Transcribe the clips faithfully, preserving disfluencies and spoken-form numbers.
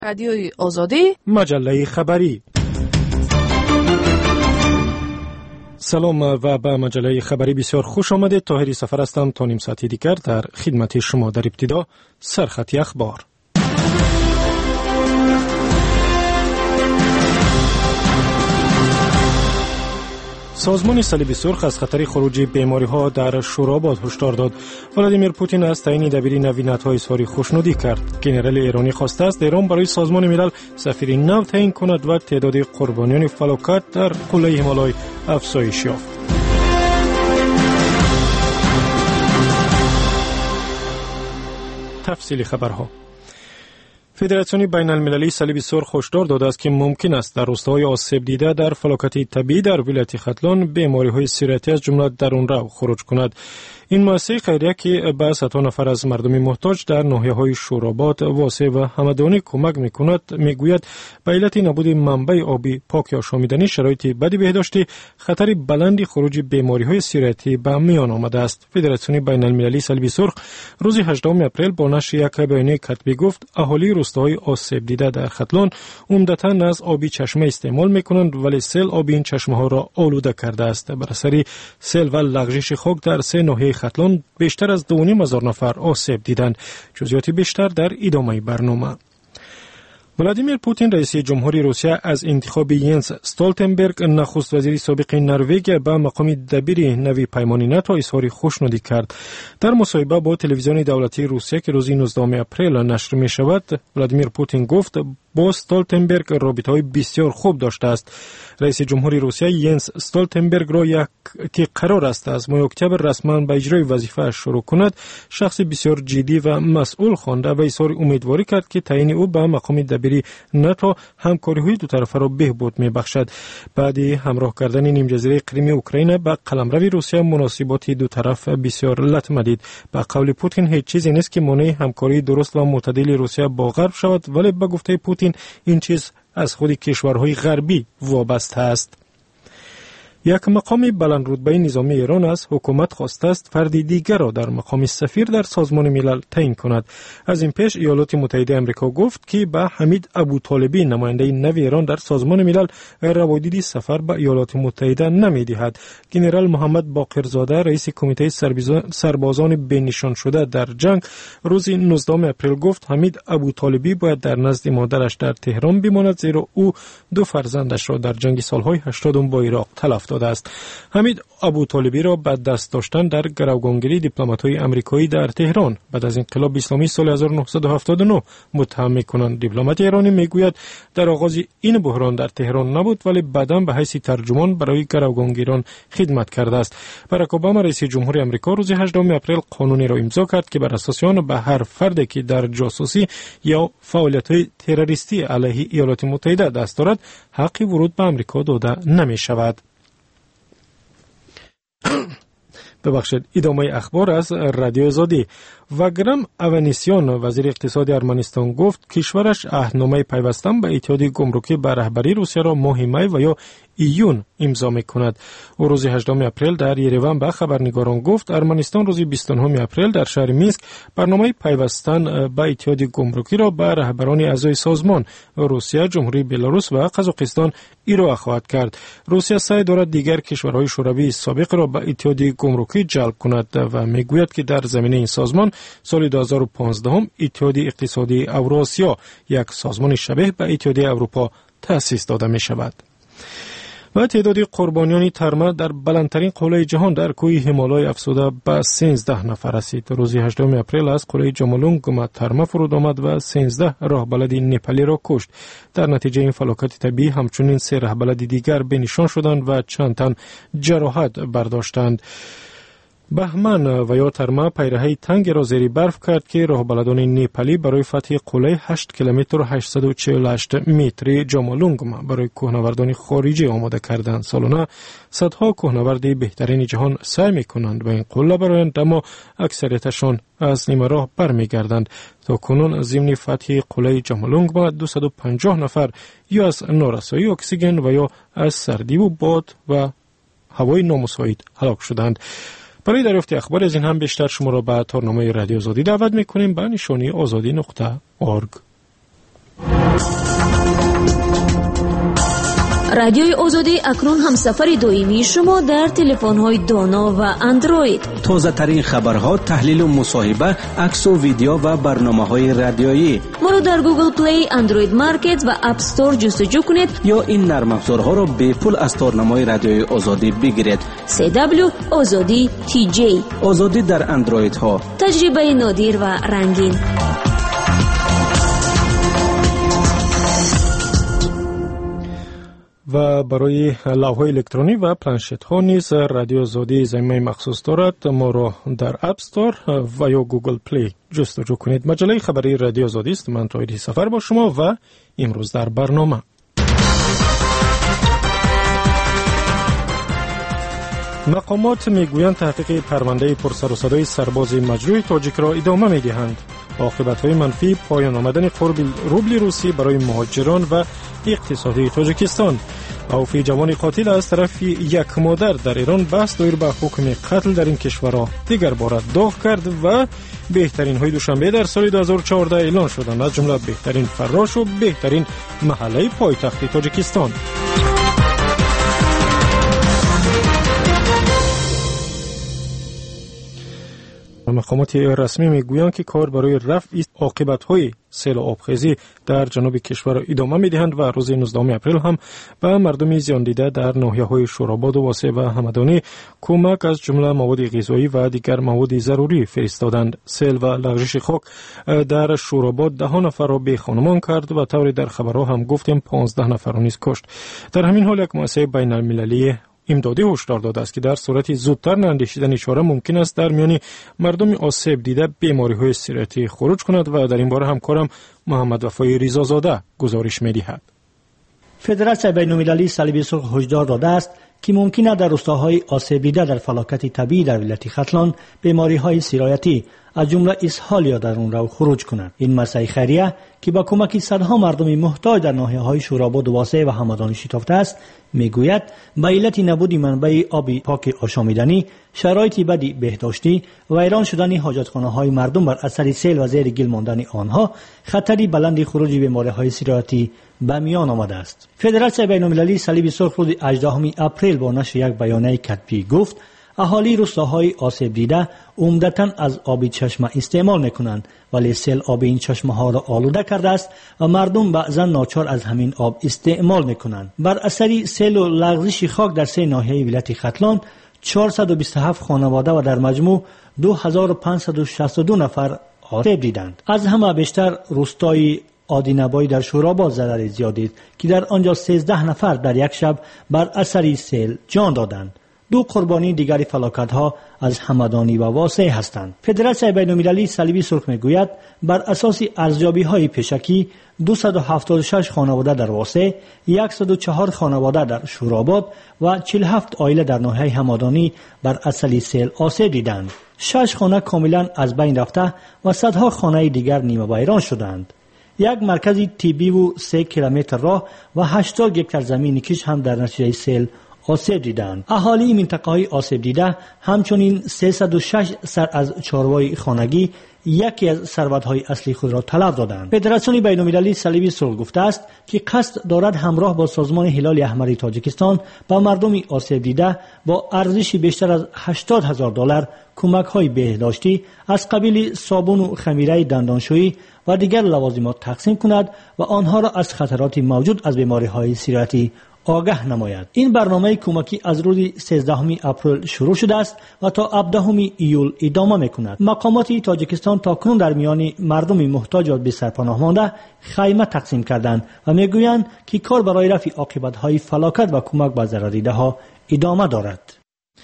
رادیوی آزادی، مجله خبری. سلام و به مجله خبری بسیار خوش آمدید. طاهری سفر هستم. تا نیم ساعتی دیگر در خدمت شما. در ابتدا سرخط اخبار. سازمان صلیب سرخ از خطر خروج بیماری‌ها در شورا باز هشدار داد. ولادیمیر پوتین از تعیین دبیر نوی ناتو اظهار خوشنودی کرد. ژنرال ایرانی خواسته است ایران برای سازمان ملل سفیر نو تعیین کند و تعداد قربانیان فلاکت در قله هیمالای افزایش یافت. تفصیل خبرها. فدراسیون بین المللی صلیب سرخ هشدار داده است که ممکن است در روستاهای آسیب دیده در فلاکت طبیعی در ولایت ختلان بیماری‌های سیرتی از جمله درون‌رو خروج کند. این مؤسسه خیریه که به صدها نفر از مردم محتاج در ناحیه‌های شوراباد، واسع و همدانی کمک می‌کند، می‌گوید به علت نبود منبع آبی پاک یا شامیدنی شرایط بد بهداشتی خطر بلندی خروج بیماری‌های سیرتی به میان آمده است. فدراسیون بین المللی صلیب سرخ روز هجدهم اپریل با نشر یک بیانیه کتبی گفت اهالی روستاهای آسیب دیده در ختلان عمدتاً از آبی چشمه استعمال می‌کنند، ولی سیل آب این چشمه‌ها را آلوده کرده است. بر اثر سیل و لغزش خاک در سه ناحیه ختلان بیشتر از دو و نیم هزار نفر آسیب دیدند. جزئیات بیشتر در ادامه برنامه. ولادیمیر پوتین رئیس جمهوری روسیه از انتخاب ینس استولتنبرگ نخست وزیر سابق نروژ به مقام دبیر نوی پیمان ناتو اظهار خوشنودی کرد. در مصاحبه با تلویزیون دولتی روسیه که روز نوزدهم اپریل نشر می شود، ولادیمیر پوتین گفت با استولتنبرگ رابطه‌های بسیار خوب داشته است. رئیس جمهوری روسیه ینس استولتنبرگ را یک که قرار است از ماه اکتبر رسما به اجرای وظیفه شروع کند، شخص بسیار جدی و مسئول خوانده و اظهار امیدواری کرد که تعیین او به مقام دبیری ناتو همکاری‌های دو طرفه را بهبود می‌بخشد. بعد همراه کردن نیم جزیره کریم اوکراین به قلمرو روسیه، مناسبات دو طرف بسیار لطمه دید. به قول پوتین هیچ چیزی نیست که مانع همکاری درست و معتدل روسیه با غرب شود، ولی به گفته پوتین این چیز از خود کشورهای غربی وابسته است. یک مقام بلند رتبه نظامی ایران از حکومت خواسته است فرد دیگر را در مقام سفیر در سازمان ملل تعیین کند. از این پیش ایالات متحده آمریکا گفت که به حمید ابوطالبی نماینده نوی ایران در سازمان ملل روایت سفر به ایالات متحده نمی‌دهد. ژنرال محمد باقرزاده رئیس کمیته سربازان بنشان شده در جنگ روز نوزدهم اپریل گفت حمید ابوطالبی باید در نزد مادرش در تهران بماند، زیرا او دو فرزندش را در جنگ سالهای هشتاد با عراق تلف داده است. حمید ابوطالبی را به دست داشتن در گروگانگیری دیپلمات‌های آمریکایی در تهران بعد از انقلاب اسلامی سال هزار و نهصد و هفتاد و نه متهم می‌کنند. دیپلمات ایرانی میگوید در آغاز این بحران در تهران نبود، ولی بعداً به حیث ترجمان برای گروگانگیران خدمت کرده است. باراک اوباما رئیس جمهوری آمریکا روز هجدهم اپریل قانونی را امضا کرد که بر اساس آن به هر فردی که در جاسوسی یا فعالیت‌های تروریستی علیه ایالات متحده دست دارد حق ورود به آمریکا داده نمی‌شود. ببخشید. ادامه اخبار از رادیو آزادی. وگرام اونیسیان وزیر اقتصاد ارمنستان گفت کشورش عهدنامه پیوستن به اتحاد گمرکی به رهبری روسیه را ماه می و یا ایون امضا می‌کند. او روز هجدهم اپریل در یریوان به خبرنگاران گفت ارمنستان روز بیست و نهم اپریل در شهر مینسک برنامه پیوستن به اتحاد گمرکی را به رهبران اعضای سازمان روسیه، جمهوری بلاروس و قزاقستان ارائه خواهد کرد. روسیه سعی دارد دیگر کشورهای شوروی سابق را به اتحاد گمرکی جلب کند و میگوید که در زمینه این سازمان سال دو هزار و پانزده هم اتحاد اقتصادی اوراسیا، یک سازمان شبیه به اتحاد اروپا، تأسیس داده می شود. و تعداد قربانیان ترمه در بلندترین قله جهان در کوه هیمالای افزوده به سیزده نفر رسید. روز هجدهم اپریل از قله جامالونگ ترمه فرود آمد و سیزده راهبلد نپالی را کشت. در نتیجه این فلاکت طبیعی همچنین سه راهبلد دیگر بنشان شدند و چند تن جراحت برداشتند. بهمن و یا ترمه پیرهی تنگ را زیر برف کرد که راهبلدان نپالی برای فتح قله هشت کیلومتر و هشتصد و چهل و هشت متری جامالونگ برای کوهنوردان خارجی آماده کردند. سالانه صدها کوهنورد بهترین جهان سعی می‌کنند به این قله برآیند، اما اکثریتشان از نیمه راه برمیگردند. تا کنون ضمن فتح قله جامالونگ با دویست و پنجاه نفر یا از نارسایی اکسیژن و یا از سردی و باد و هوای نامساعد هلاک شدند. برای دریافت اخبار از این هم بیشتر شما را به تارنامه رادیو آزادی دعوت می‌کنیم به نشانی آزادی نقطه اورگ. رادیوی آزادی اکنون همسفر دائمی شما در تلفن‌های دانا و اندروید. تازه ترین خبرها، تحلیل و مصاحبه، عکس و ویدیو و برنامه‌های رادیویی. ما رو در گوگل پلی، اندروید مارکت و اپ استور جستجو کنید یا این نرم افزارها رو به پول از تارنمای رادیوی آزادی بگیرید. سی دبلیو آزادی تی جی. آزادی در اندروید ها. تجربه نادر و رنگین. و برای لوح‌های الکترونی و پلنشت ها نیز رادیو آزادی زمینه مخصوص دارد. ما را در اپ استور و یا گوگل پلی جستجو کنید. مجله خبری رادیو آزادی است. من توحید سفر با شما و امروز در برنامه مقامات میگویند تحقیق پرونده پرسر و صدای سرباز مجروح تاجیک را ادامه میدهند. عاقبت‌های منفی پایان آمدن قرب روبل روسی برای مهاجران و اقتصادی تاجیکستان. اوفی جوان قاتل از طرف یک مادر در ایران بحث دایر به حکم قتل در این کشور را دیگر بار داغ کرد و بهترین های دوشنبه در سال دو هزار و چهارده اعلان شدند، از جمله بهترین فراش و بهترین محله پایتخت تاجیکستان. مقامات رسمی میگویند که کار برای رفع عاقبت‌های سیل و آبخیزی در جنوب کشور ادامه می‌دهند و روز نوزدهم اپریل هم به مردم زیان دیده در ناحیه‌های شوراباد و واسع و همدانی کمک از جمله مواد غذایی و دیگر مواد ضروری فرستادند. سیل و لغزش خاک در شوراباد ده نفر را بی‌خانمان کرد و طوری در خبرها هم گفتیم پانزده نفر را نیز کشت. در همین حال یک مؤسسه بین‌المللی امدادی هشدار داده است که در صورت زودتر ناندیشیدن چاره ممکن است در میان مردم آسیب دیده بیماری‌های سیریتی خروج کند و در این باره همکارم محمد وفای ریزازاده گزارش می‌دهد. فدراسیون بین‌المللی صلیب سرخ هشدار داده است که ممکن است در روستاهای آسیب دیده در فلاکت طبیعی در ولایت ختلان بیماری‌های سیریتی از جمله اسهال یا درون رو خروج کنند. این مسئله خیریه که با کمک صدها مردم محتاج در ناحیه‌های شوراباد و واسع و همدانی شتافته است، میگوید به علت نبود منبع آب پاک آشامیدنی، شرایط بدی بهداشتی و ویران شدن حاجتخانه‌های مردم بر اثر سیل و زیر گل ماندن آنها خطری بلند خروج بیماری‌های سیریتی به میان آمده است. فدراسیون بین‌المللی صلیب سرخ روز هجدهم اپریل با نشر یک بیانیه کتبی گفت اهالی روستاهای آسیب دیده عمدتاً از آب چشمه استعمال میکنند، ولی سیل آب این چشمه ها را آلوده کرده است و مردم بعضا ناچار از همین آب استعمال میکنند. بر اثر سیل و لغزش خاک در سه ناحیه ولایت ختلان چهارصد و بیست و هفت خانواده و در مجموع دو هزار و پانصد و شصت و دو نفر آسیب دیدند. از همه بیشتر روستای آدینبای در شوراباد ضرر زیاد دید که در آنجا سیزده نفر در یک شب بر اثر سیل جان دادند. دو قربانی دیگری فلاکت‌ها از همدانی و واسع هستند. فدراسیون بین‌المللی صلیب سرخ میگوید بر اساس ارزیابی‌های پیشکی دویست و هفتاد و شش خانواده در واسع، صد و چهار خانواده در شوراباد و چهل و هفت عائله در ناحیه همدانی بر اثر سیل آسیب دیدند. شش خانه کاملا از بین رفته و صدها خانه دیگر نیمه ویران شدند. یک مرکز طبی و سه کیلومتر راه و هشتاد هکتار زمین کش هم در نتیجه سیل آسیب دیدند. اهالی منطقه‌های آسیب دیده همچنین سیصد و شش سر از چاروای خانگی یکی از ثروت‌های اصلی خود را تلف دادند. فدراسیون بین‌المللی صلیب سرخ گفته است که قصد دارد همراه با سازمان هلال احمر تاجیکستان با مردم آسیب دیده با ارزش بیشتر از هشتاد هزار دلار کمک‌های بهداشتی از قبیل صابون و خمیره دندانشویی و دیگر لوازمات تقسیم کند و آنها را از خطرات موجود از بیماری‌های سیریتی آگاه نماید. این برنامه کمکی از روز سیزدهم اپریل شروع شده است و تا هفدهم ایول ادامه می‌کند. مقامات تاجیکستان تاکنون در میان مردم محتاج و بی سرپناه مانده خیمه تقسیم کردند و میگویند که کار برای رفع عاقبت‌های فلاکت و کمک به ضرردیده‌ها ادامه دارد.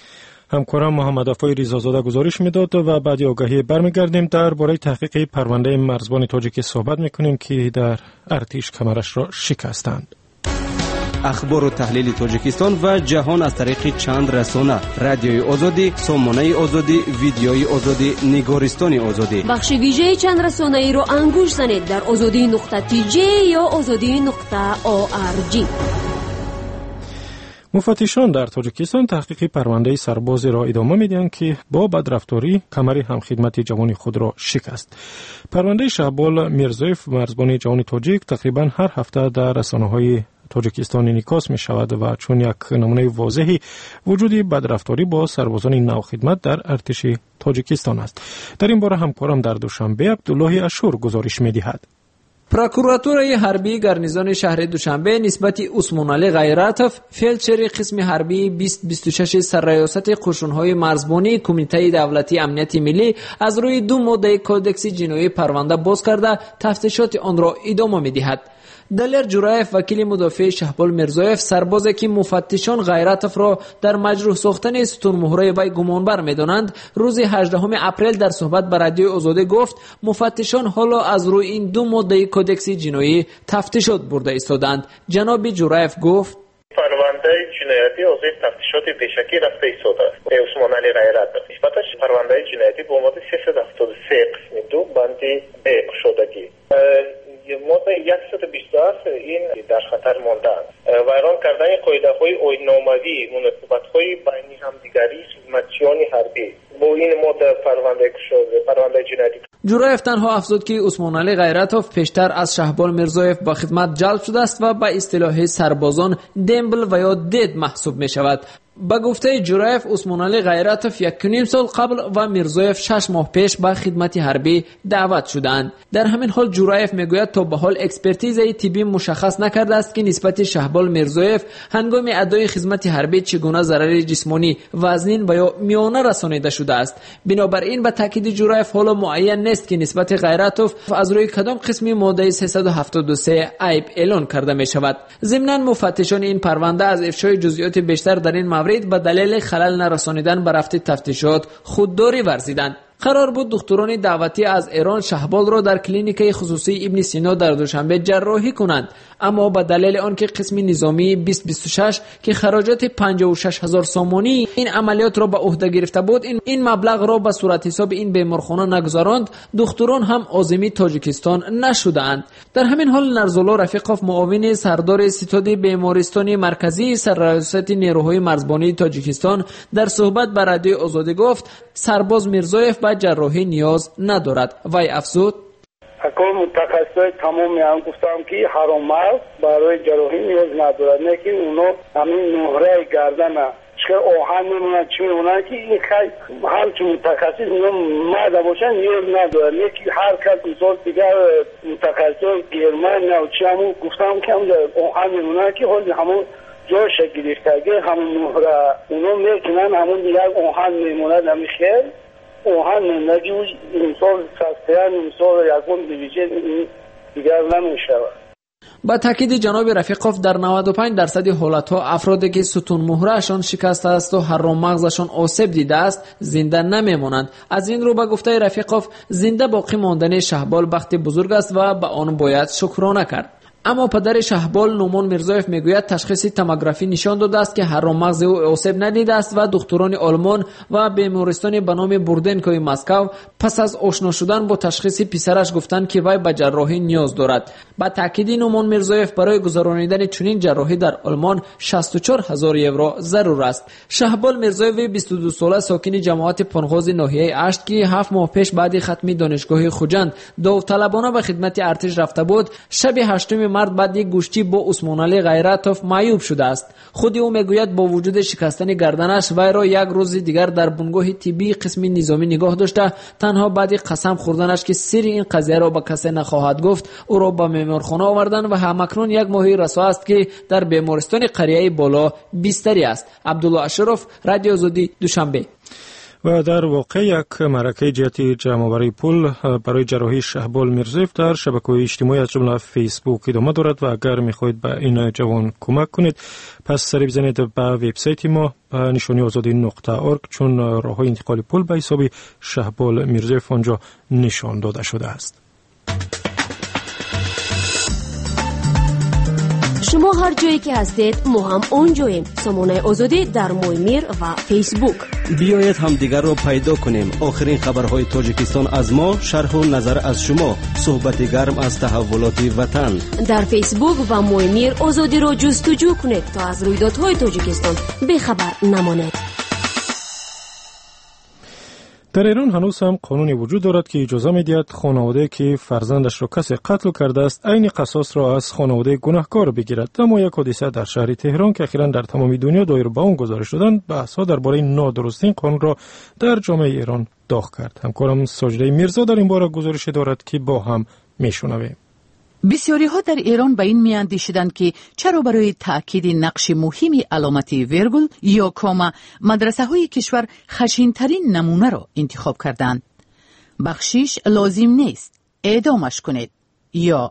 همکارم محمد وفای ریزازاده گزارش میداد و بعد آگاهی برمیگردیم درباره تحقیق پرونده مرزبان تاجیک صحبت میکنیم که در ارتش کمرش را شکستند. اخبار و تحلیل تاجیکستان و جهان از طریق چند رسانه: رادیوی آزادی، سامانه آزادی، ویدیوی آزادی، نگارستان آزادی. بخش ویژه چند رسانه ای رو انگوش زنید در آزادی نقطه تی جی یا آزادی نقطه او آر جی. مفتشان در تاجیکستان تحقیق پرونده سربازی را ادامه میدهند که با بدرفتاری کمر همخدمت جوان خود را شکست. پرونده شهبال میرزایف مرزبان جوان تاجیک تقریبا هر هفته در رسانه‌های تاجیکستان انعکاس می شود و چون یک نمونه واضحی وجود بدرفتاری با سربازان نوخدمت در ارتش تاجیکستان است. در این باره همکارم در دوشنبه عبدالله اشور گزارش می دهد. پروکوراتورای حربی گارنیزون شهر دوشنبه نسبت عثمان علی غیرتوف فیلدشر قسم حربی بیست بیست و شش سرریاست قشون‌های مرزبانی کمیته دولتی امنیت ملی از روی دو ماده کودکس جنایی پرونده باز کرده تفتیشات آن را ادامه می‌دهد. دلیر جورایف وکیل مدافع شهبال میرزایف سربازی که مفتشان غیرتوف را در مجروح ساختن ستون مهره وی گمانبر می‌دانند روز هجدهم اپریل در صحبت با رادیو آزادی گفت مفتشان حالا از روی این دو ماده کودکس جنایی تفتیشات برده ایستادند. جناب جورایف گفت پرونده جنایتی از تفتیشات پیشکی رفته ایستاده است. عثمان علی غیرتوف نسبتش پرونده جنایتی با ماده سیصد و هفتاد و سه قسم دو بند ب شدگی ماده صد و بیست و هفت این در خطر مانده است. ویران کردن قاعده‌های آیین‌ناموی، مناسبت‌های بین همدیگری خدمتچیان حربی با این ماده پرونده شده پرونده جنایتی. جورایف تنها افزود که عثمان علی غیرتوف پیشتر از شهبال میرزایف به خدمت جلب شده است و به اصطلاح سربازان دمبل و یا دید محسوب می شود. با گفته جورایف عثمان علی غیرتوف یک و نیم سال قبل و میرزایف شش ماه پیش به خدمت حربی دعوت شدند. در همین حال جورایف میگوید تا به حال اکسپرتیزی طبی مشخص نکرده است که نسبت شهبال میرزایف هنگام ادای خدمت حربی چگونه ضرر جسمانی، وزنین و یا میانه رسانیده شده است. بنابراین به تاکید جورایف حالا معین نیست که نسبت غیرتوف از روی کدام قسم ماده سیصد و هفتاد و سه عیب اعلان کرده می شود. ضمناً مفتشان این پرونده از افشای جزئیات بیشتر در این مورد به دلیل خلل نرسانیدن به رفت تفتیشات خودداری ورزیدند. قرار بود دکتران دعوتی از ایران شهبال را در کلینیک خصوصی ابن سینا در دوشنبه جراحی کنند، اما به دلیل آنکه قسم نظامی بیست بیست و شش که خراجات پنجاه و شش هزار سامانی این عملیات را به عهده گرفته بود این این مبلغ را به صورت حساب این بیمارخانه نگذراند، دکتران هم عازم تاجیکستان نشدند. در همین حال نرزالله رفیقوف معاون سردار ستاد بیمارستان مرکزی سرریاست نیروهای مرزبانی تاجیکستان در صحبت با رادیو آزادی گفت سرباز میرزایف به جراحی نیاز ندارد. وی افزود اکل متخصصای تمامی هم گفتم که حرام مرز برای جراحی نیاز ندارد، نه که اونا همین نهره گردن چه آهن میمونن چی میمونن که این خیلی همچون متخصص اونا مرد باشن نیاز ندارد، نه که هر کس مثال دیگر متخصصای گرمن نه چی همون گفتم که هم آهن میمونن که حالی همون جاش گرفتگه همون نهره اونا میکنن همون دیگر آهن میمونن نمیخیر اوهان نگی امسال سستیان امسال یکون دیویجه دیگر نمیشود. با تاکید جناب رفیقوف در نود و پنج درصد حالتها افرادی که ستون مهرهشان شکسته است و حرام مغزشان آسیب دیده است زنده نمیمانند. از این رو به گفته رفیقوف زنده باقی ماندن شهبال بخت بزرگ است و به آن باید شکرانه کرد. اما پدر شهبال نومان میرزایف میگوید تشخیص توموگرافی نشان داده است که حرام مغز او آسیب ندیده است و دکتران آلمان و بیمارستان به نام بوردنکوی مسکو پس از آشنا شدن با تشخیص پسرش گفتند که وی به جراحی نیاز دارد. با تاکید نومان میرزایف برای گذرانیدن چنین جراحی در آلمان شصت و چهار هزار یورو ضرور است. شهبال میرزایف بیست و دو ساله ساکن جماعت پنغاز ناحیه اشت که هفت ماه پیش بعد ختم دانشگاه خوجند داوطلبانه به خدمت ارتش رفته بود شب هشتم مرد بعد یک گوشتی با عثمان علی غیرتوف معیوب شده است. خود او میگوید با وجود شکستن گردنش وی را یک روز دیگر در بنگاه طبی قسم نظامی نگاه داشته تنها بعد قسم خوردنش که سر این قضیه را به کسی نخواهد گفت او را به بیمارخانه آوردن و همکنون یک ماهی رسوا است که در بیمارستان قریه بالا بستری است. عبدالله اشرف، رادیو آزادی، دوشنبه. و در واقع یک معرکه جهتی جمع‌آوری پول برای جراحی شهبال میرزایف در شبکه‌های اجتماعی از جمله فیسبوک ادامه دارد و اگر می‌خواهید به این جوان کمک کنید پس سری بزنید به وبسایت ما به نشانی آزادی نقطه اورگ چون راه‌های انتقال پول به حساب شهبال میرزایف آنجا نشان داده شده است. شما هر جایی که هستید ما هم اونجاییم. سامانه آزادی در مویمیر و فیسبوک. بیایید همدیگر را پیدا کنیم. آخرین خبرهای تاجیکستان از ما، شرح و نظر از شما، صحبت گرم از تحولات وطن. در فیسبوک و مویمیر آزادی را جستجو کنید تا از رویدادهای تاجیکستان بخبر نمانید. در ایران هنوز هم قانونی وجود دارد که اجازه می‌دهد خانواده که فرزندش را کسی قتل کرده است عین قصاص را از خانواده گناهکار بگیرد. اما یک حادثه در شهر تهران که اخیراً در تمام دنیا دایر به آن گزارش شدند بحث‌ها درباره نادرستی این قانون را در جامعه ایران داغ کرد. همکارم ساجده میرزا در این باره گزارش دارد که با هم میشنویم. بسیاری ها در ایران به این میاندیشیدند که چرا برای تأکید نقش مهمی علامتی ویرگول یا کاما مدرسه های کشور خشین ترین نمونه را انتخاب کردند. بخشش لازم نیست اعدامش کنید یا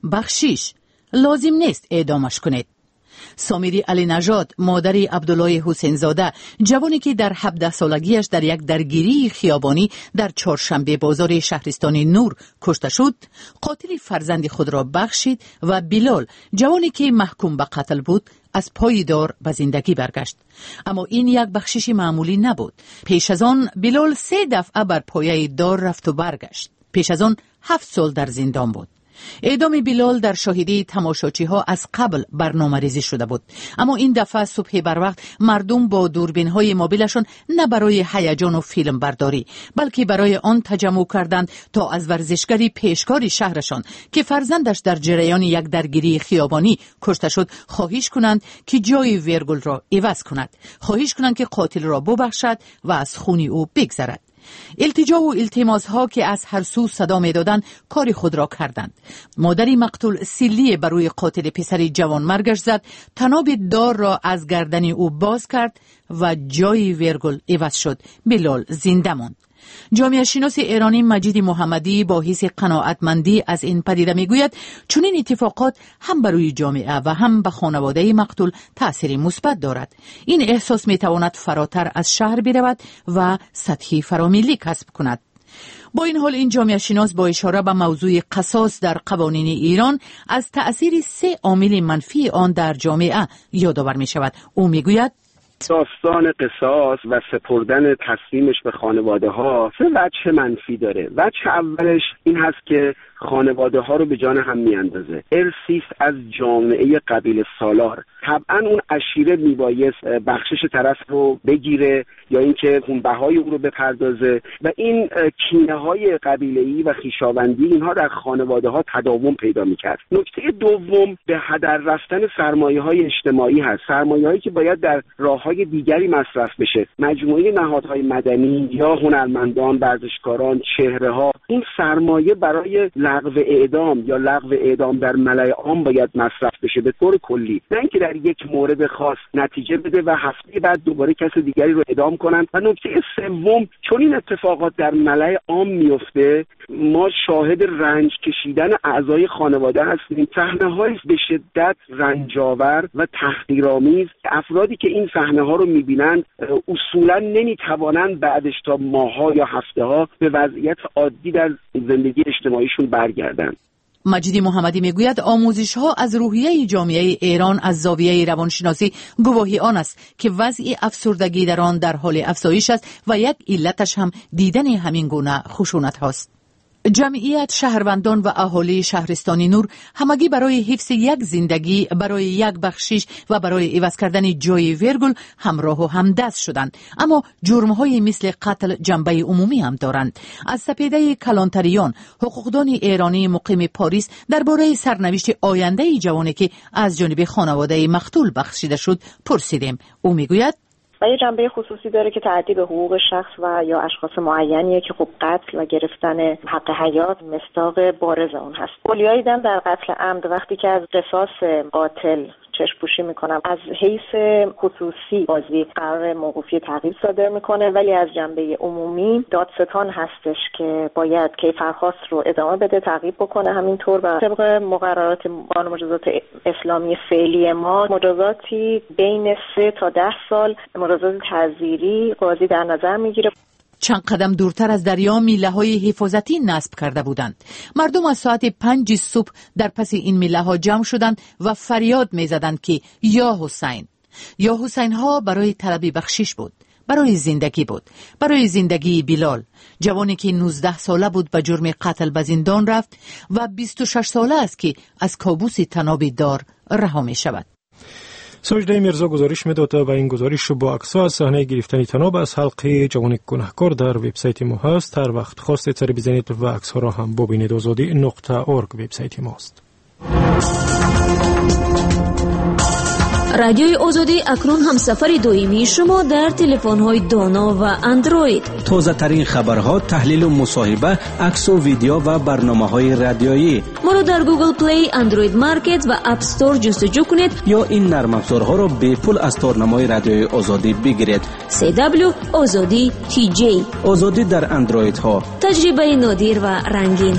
بخشش لازم نیست اعدامش کنید. سامیری علی نژاد مادر عبدالله حسین زاده جوانی که در هفده سالگیش در یک درگیری خیابانی در چهارشنبه بازار شهرستان نور کشته شد قاتل فرزند خود را بخشید و بلال جوانی که محکوم به قتل بود از پای دار به زندگی برگشت. اما این یک بخشش معمولی نبود. پیش از آن بلال سه دفعه بر پایه دار رفت و برگشت. پیش از آن هفت سال در زندان بود. اعدام بلال در شاهدی تماشاچی ها از قبل برنامه ریزی شده بود، اما این دفعه صبح بر وقت مردم با دوربین های موبیلشان نه برای هیجان و فیلم برداری بلکه برای آن تجمع کردند تا از ورزشکاری پیشکار شهرشان که فرزندش در جریان یک درگیری خیابانی کشته شد خواهش کنند که جای ویرگول را عوض کند، خواهش کنند که قاتل را ببخشد و از خون او بگذرد. التجا و التماس ها که از هر سو صدا می دادند کار خود را کردند. مادری مقتول سیلی بر روی قاتل پسری جوان مرگش زد، تناب دار را از گردن او باز کرد و جای ویرگول عوض شد. بلال زنده ماند. جامعه شناس ایرانی مجید محمدی با حس قناعتمندی از این پدیده میگوید چون این اتفاقات هم برای جامعه و هم به خانواده مقتول تأثیر مثبت دارد. این احساس میتواند فراتر از شهر برود و سطحی فراملی کسب کند. با این حال این جامعه شناس با اشاره به موضوع قصاص در قوانین ایران از تأثیر سه عامل منفی آن در جامعه یادآور می شود. او میگوید داستان قصاص و سپردن تصمیمش به خانواده ها سه وجه منفی داره. وجه اولش این هست که خانواده ها رو به جان هم میاندازه. ارثی است از جامعه قبیله سالار. طبعا اون عشیره میبایست بخشش طرف رو بگیره یا اینکه خونبهای او رو بپردازه و این کینه های قبیله‌ای و خویشاوندی اینها در خانواده ها تداوم پیدا میکرد. نکته دوم به هدر رفتن سرمایه های اجتماعی هست. سرمایه هایی که باید در راه های دیگری مصرف بشه. مجموعه نهادهای مدنی یا هنرمندان، ورزشکاران، چهره ها، این سرمایه برای لغو اعدام یا لغو اعدام در ملأ عام باید مصرف بشه به طور کلی، نه اینکه در یک مورد خاص نتیجه بده و هفته بعد دوباره کس دیگری رو اعدام کنند. و نکته سوم چون این اتفاقات در ملأ عام میفته ما شاهد رنج کشیدن اعضای خانواده هستیم. صحنه‌هایی به شدت رنجاور و تحقیرآمیز که افرادی که این صحنه‌ها رو می‌بینند اصولاً نمی‌توانند بعدش تا ماه‌ها یا هفته‌ها به وضعیت عادی در زندگی اجتماعیشون برگردند. مجید محمدی میگوید آموزش ها از روحیه جامعه ایران از زاویه روانشناسی گواهی آن است که وضع افسردگی در آن در حال افزایش است و یک علتش هم دیدن همین گونه خشونت هاست. جمعیت شهروندان و اهالی شهرستان نور همگی برای حفظ یک زندگی، برای یک بخشش و برای عوض کردن جای ویرگول همراه و همدست شدند. اما جرم‌های مثل قتل جنبه عمومی هم دارند. از سپیده کلانتریان، حقوقدان ایرانی مقیم پاریس درباره سرنوشت آینده جوانی که از جانب خانواده مقتول بخشیده شد پرسیدیم. او میگوید و یه جنبه خصوصی داره که تعدی به حقوق شخص و یا اشخاص معینیه که خب قتل و گرفتن حق حیات مصداق بارز اون هست. اولیایی دم در قتل عمد وقتی که از قصاص قاتل چشم پوشی میکنم از حیث خصوصی بازی قرار موقوفی تعقیب صادر میکنه، ولی از جنبه عمومی دادستان هستش که باید کیفرخواست رو ادامه بده، تعقیب بکنه. همینطور و طبق مقررات قانون مجازات اسلامی فعلی ما مجازاتی بین سه تا ده سال مجازات تعزیری قاضی در نظر میگیره. چند قدم دورتر از دریا میله های حفاظتی نصب کرده بودند. مردم از ساعت پنج صبح در پس این میله ها جمع شدند و فریاد می زدند که یا حسین. یا حسین ها برای طلب بخشش بود، برای زندگی بود، برای زندگی بلال، جوانی که نوزده ساله بود به جرم قتل به زندان رفت و بیست و شش ساله است که از کابوس تناب دار رها می شود. سجده میرزا گزارش میداد و این گزارش با عکس‌ها از صحنه گرفتن طناب از حلقه جوان گناهکار در وبسایت ما هست. هر وقت خواستید سر بزنید و عکس‌ها را هم ببینید. آزادی نقطه اورگ وبسایت ماست. رادیوی آزادی اکنون هم سفر دائمی شما در تلفن‌های دانا و اندروید. تازه ترین خبرها، تحلیل و مصاحبه، عکس و ویدیو و برنامه‌های رادیویی. ما را در گوگل پلی، اندروید مارکت و اپ استور جستجو کنید یا این نرم افزارها را به پول از تارنمای رادیوی آزادی بگیرید. سی دبلیو آزادی تی جی. آزادی در اندروید ها. تجربه نادر و رنگین.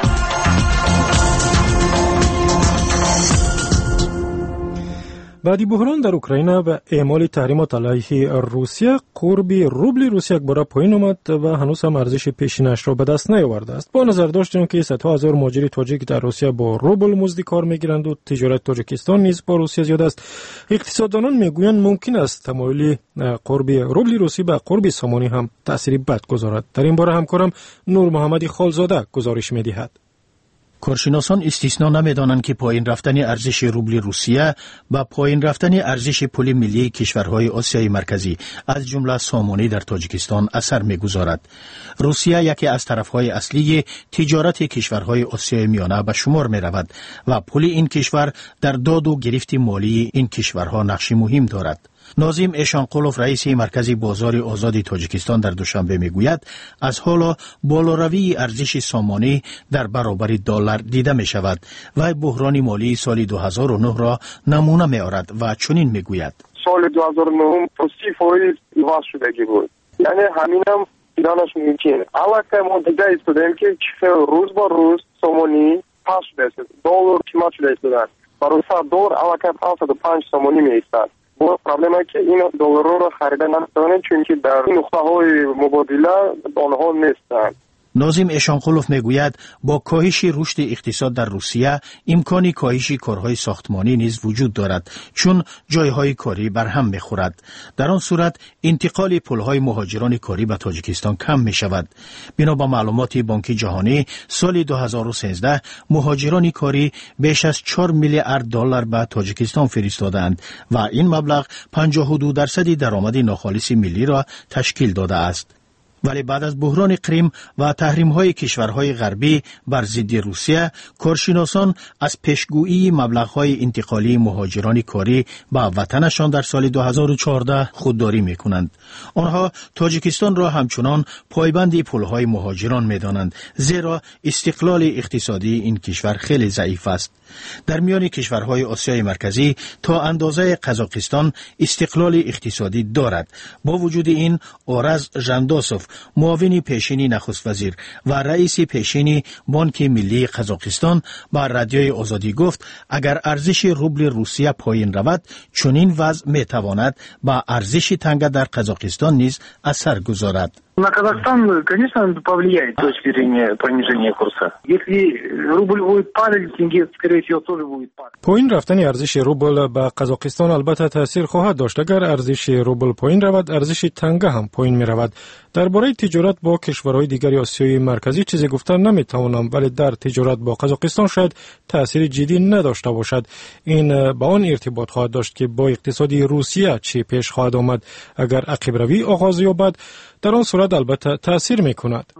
بعدی بحران در اوکراین و اعمال تحریمات علیه روسیه، قرب روبل روسیه یک بار پایین آمد و هنوز هم ارزش پیشینش را به دست نیاورده است. با نظر داشتن که صدها هزار مهاجر تاجیک در روسیه با روبل مزدی کار میگیرند و تجارت تاجیکستان نیز با روسیه زیاد است، اقتصاددانان میگویند ممکن است تمایل قرب روبل روسی به قرب سامانی هم تأثیری بد گذارد. در این باره همکارم نور محمدی خالزاده گزارش میدهد. کارشناسان استثنا نمی‌دانند که پایین رفتن ارزش روبل روسیه با پایین رفتن ارزش پول ملی کشورهای آسیای مرکزی از جمله سامانی در تاجیکستان اثر می‌گذارد. روسیه یکی از طرف‌های اصلی تجارت کشورهای آسیای میانه به شمار می‌رود و پول این کشور در داد و گرفت مالی این کشورها نقش مهم دارد. ناظم اشانقولوف رئیس مرکز بازار آزاد تاجیکستان در دوشنبه میگوید از حالا بالاروی ارزش سامانی در برابر دلار دیده می شود و بحران مالی سال دو هزار و نه را نمونه می آورد و چنین میگوید سال دو هزار و نه سی فایز ایواز شدگی بود، یعنی همینم ایرانش ممکن البته ما دیده ایستادیم که روز با روز سامانی پاس شده است، دلار قیمت شده است، برای صد دلار البته هفتاد و پنج سامانی می ایستد. با پرابلم است که این دلار را خریده نمی‌توانند چون که در نقطه‌های مبادله آنها نیستند. ناظم اشانقولوف میگوید با کاهش رشد اقتصاد در روسیه امکانی کاهش کارهای ساختمانی نیز وجود دارد چون جایهای کاری برهم میخورد. در آن صورت انتقال پولهای مهاجران کاری به تاجیکستان کم می شود. بنا به معلومات بانک جهانی سال دو هزار و سیزده مهاجران کاری بیش از چهار میلیارد دلار به تاجیکستان فرستادند و این مبلغ پنجاه و دو درصد درآمد ناخالص ملی را تشکیل داده است. ولی بعد از بحران کریم و تحریم‌های کشورهای غربی بر ضد روسیه، کارشناسان از پیشگویی مبلغ‌های انتقالی مهاجران کاری به وطنشان در سال دو هزار و چهارده خودداری می‌کنند. آنها تاجیکستان را همچنان پایبند پول‌های مهاجران می‌دانند، زیرا استقلال اقتصادی این کشور خیلی ضعیف است. در میان کشورهای آسیای مرکزی تا اندازه قزاقستان استقلال اقتصادی دارد. با وجود این آرز ژانداسوف معاون پیشین نخست وزیر و رئیس پیشین بانک ملی قزاقستان با رادیوی آزادی گفت اگر ارزش روبل روسیه پایین رود چنین وضع میتواند با ارزش تنگه در قزاقستان نیز اثر گذارد. На Казахстан, конечно, повлияет с точки зрения понижения курса. Если рубль будет падать, тенге, скорее всего, тоже будет падать. پایین رفتن ارزش روبل به قزاقستان البته تاثیر خواهد داشت. اگر ارزش روبل پایین رود، ارزش تنگه هم پایین می رود. درباره تجارت با کشورهای دیگر آسیای مرکزی چیزی گفتن نمیتوانم، ولی در تجارت با قزاقستان شاید تاثیر جدی نداشته باشد. این با آن ارتباط خواهد داشت که با اقتصادی روسیه چی پیش خواهد آمد. اگر عقب روی آغاز یابد، در آن صورت البته تاثیر میکند.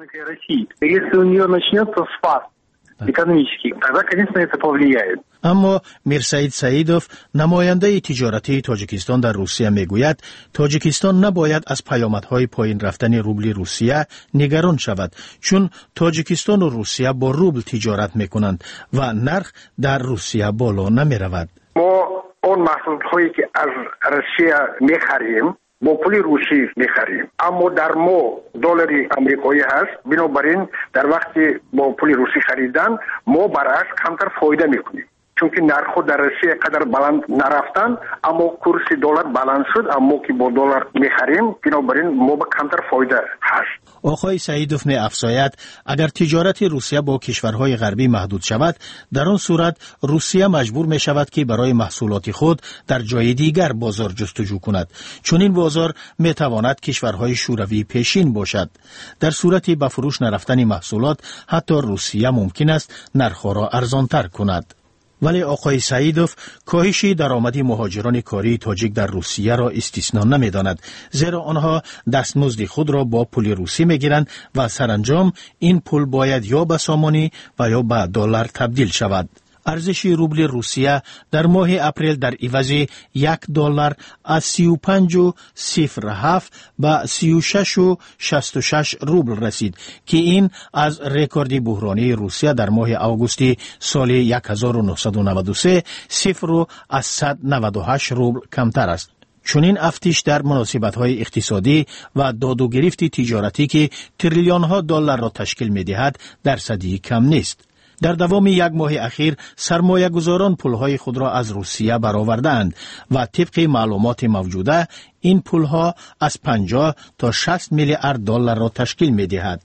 اما میرسعید سعیدوف نماینده تجارتی تاجیکستان در روسیه میگوید تاجیکستان نباید از پیامدهای پایین رفتن روبل روسیه نگران شود چون تاجیکستان و روسیه با روبل تجارت میکنند و نرخ در روسیه بالا نمیرود. ما اون محصولات که از روسیه میخریم با پول روسی میخریم، اما در ما دلاری آمریکایی هست، بنابراین در وقتی با پول روسی خریدن ما برعکس کمتر فایده میکنیم چون که نرخ در روسیه قدر بلند نرفتن اما کورس دلار بلند شد، اما که با دلار میخریم بنابراین ما با کمتر فایده هست. آقای سعیدوف می افزاید اگر تجارت روسیه با کشورهای غربی محدود شود، در آن صورت روسیه مجبور می شود که برای محصولات خود در جای دیگر بازار جستجو کند، چون این بازار می تواند کشورهای شوروی پیشین باشد. در صورت به فروش نرفتن محصولات حتی روسیه ممکن است نرخ را ارزانتر کند. ولی آقای سعیدوف کاهش درآمد مهاجران کاری تاجیک در روسیه را استثنا نمی‌داند، زیرا آنها دستمزد خود را با پول روسی می‌گیرند و سرانجام این پول باید یا به سامانی و یا به دلار تبدیل شود. ارزش روبل روسیه در ماه اپریل در عوض یک دلار از سی و پنج و صفر هفت به سی و شش و شصت و شش روبل رسید که این از رکورد بحرانی روسیه در ماه آگوست سال هزار و نهصد و نود و سه صفر و از صد و نود و هشت روبل کمتر است. چنین افزایش در مناسبت‌های اقتصادی و داد و گرفت تجارتی که تریلیون ها دلار را تشکیل می‌دهد درصدی کم نیست. در دوام یک ماه اخیر سرمایه گذاران پولهای خود را از روسیه برآوردند و طبق معلومات موجوده این پولها از پنجاه تا شصت میلیارد دلار را تشکیل می دهد.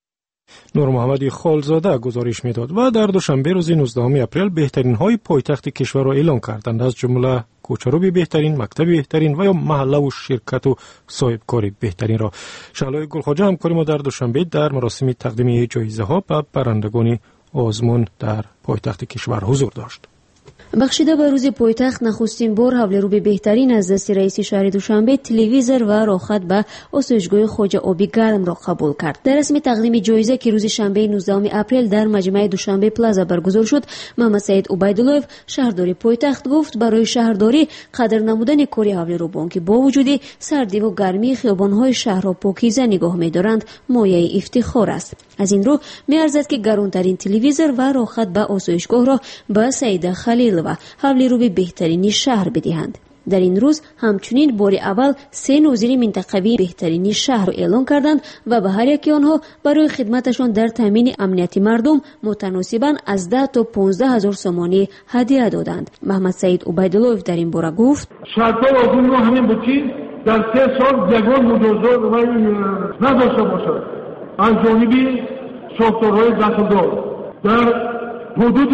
نور محمدی خالزاده گزارش میداد و در دوشنبه روز نوزدهم اپریل بهترین های پایتخت کشور را اعلام کردند، از جمله کوچروبی بهترین، مکتب بهترین و یا محله و شرکت و صاحبکاری بهترین را. شعلای گلخواجه همکار ما در دوشنبه در مراسم تقدیم جایزه ها به برندگان آزمون در پایتخت کشور حضور داشت. بخشیده به روز پایتخت نخستین بار حوله رو به بهترین از دست رئیس شهر دوشنبه تلویزر و راحت به آسایشگاه خواجه آبی گرم را قبول کرد. در رسم تقدیم جایزه که روز شنبه نوزدهم اپریل در مجمع دوشنبه پلازا برگزار شد، محمد سعید عبیدالله شهرداری پایتخت گفت برای شهرداری قدر نمودن کاری حوله رو بانکی با وجود سردی و گرمی خیابان‌های شهر را پاکیزه نگاه می‌دارند مایه افتخار است. از این رو می‌ارزد که گرانترین تلویزر و راحت به آسایشگاه را به سعید خلیل و حوله رو به بهترین شهر بدهند. در این روز همچنین بار اول سه نوزیر منطقوی بهترین شهر را اعلان کردند و به هر یکی آنها برای خدمتشان در تامین امنیت مردم متناسباً از ده تا پانزده هزار سومانی هدیه دادند. محمد سعید عبیدالله در این باره گفت: شرط آزمون رو همین بود که در سه سال جگان مجازات و نداشته باشد از جانب ساختارهای دستدار در حدود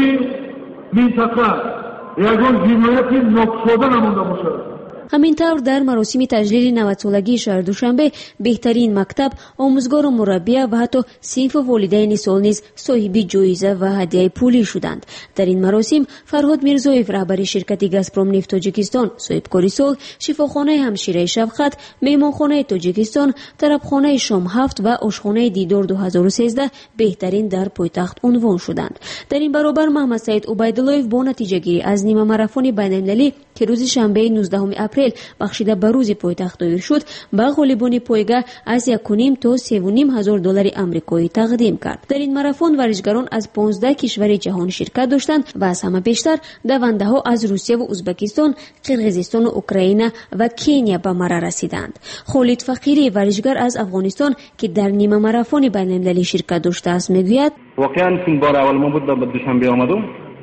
منطقه یگان حمایت ناگزیرده نمانده باشد. همینطور در مراسم تجلیل نود سالگی شهر دوشنبه بهترین مکتب، آموزگار و مربیه و حتی صنف والدین سال نیز صاحب جایزه و هدیه پولی شدند. در این مراسم فرهاد میرزایف رهبر شرکت گازپروم نفت تاجیکستان صاحبکاری سال، شفاخانه همشیره شفقت، مهمانخانه تاجیکستان، طربخانه شام هفت و آشخانه دیدار دو هزار و سیزده بهترین در پایتخت عنوان شدند. در این برابر محمد سعید عبیدالله با نتیجه گیری از نیمه ماراتون بین‌المللی که روز شنبه نوزدهم اپریل بخشیده به روز پایتخت دایر شد، به غالبان پایگاه از یک و نیم تا سه و نیم هزار دلار آمریکایی تقدیم کرد. در این ماراتون ورزشکاران از پانزده کشور جهان شرکت داشتند و از همه بیشتر دونده ها از روسیه و ازبکستان، قرقیزستان و اوکراین و کنیا به مرا رسیدند. خالد فقیری ورزشکار از افغانستان که در نیمه ماراتون بین‌المللی شرکت داشته است میگوید: واقعا این بار اول ما بود به دوشنبه آمدم.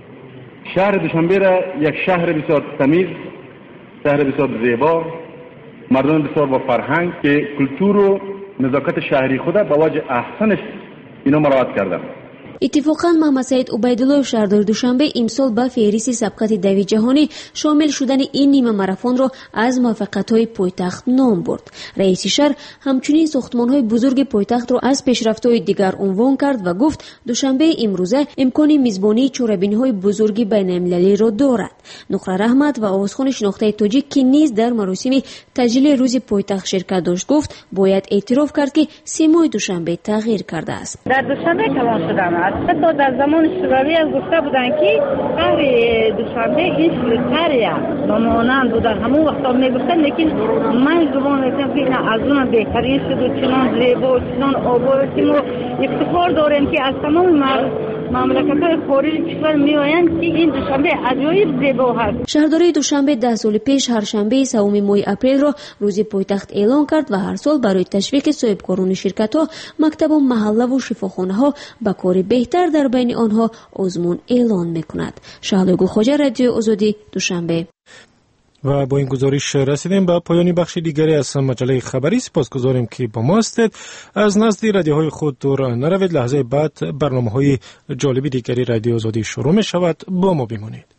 شهر دوشنبه را یک شهر بسیار تمیز، شهر بسیار زیبا، مردم بسیار با فرهنگ که کلتور و نزاکت شهری خود به وجه احسنش اینا مراعات کردن. اتفاقاً محمد سعید عبیدالله شهردار دوشنبه امسال به فهرست سبقت دوی جهانی شامل شدن این نیمه ماراتون را از موفقیت‌های پایتخت نام برد. رئیس شهر همچنین ساختمان‌های بزرگ پایتخت را از پیشرفت‌های دیگر عنوان کرد و گفت دوشنبه امروزه امکان میزبانی چهاربینی‌های بزرگ بین‌المللی را دارد. نقره رحمت و آوازخوان شناخته تاجیک که نیز در مراسم تجلیل روز پایتخت شرکت داشت گفت باید اعتراف کرد که سیمای دوشنبه تغییر کرده است. در دوشنبه کلان شدم حتی در زمان شوروی از گفته بودن که هر دوشنبه این شلوتریه نمانند بود، در همون وقتا میگفتن، لیکن من زبان میتونم که نه از اون بهترین شد و چنان زیبا و چنان آبادیم و افتخار داریم که از تمام مملکت‌های خارج کشور میآیند که این دوشنبه عجایب زیبا هست. شهرداری دوشنبه ده سال پیش هر شنبه سوم ماه اپریل را روز پایتخت اعلان کرد و هر سال برای تشویق صاحبکاران شرکت‌ها، مکتب و محله و شفاخانه‌ها به کار بهتر در بین آنها آزمون اعلان می‌کند. شهلا گلخواجه، رادیو آزادی، دوشنبه. و با این گزارش رسیدیم به پایانی بخش دیگری از مجله خبری. سپاسگزاریم که با ما هستید. از نزد رادیوهای خود دور نروید. لحظه بعد برنامه‌های جالب دیگری رادیو آزادی شروع می شود. با ما بمانید.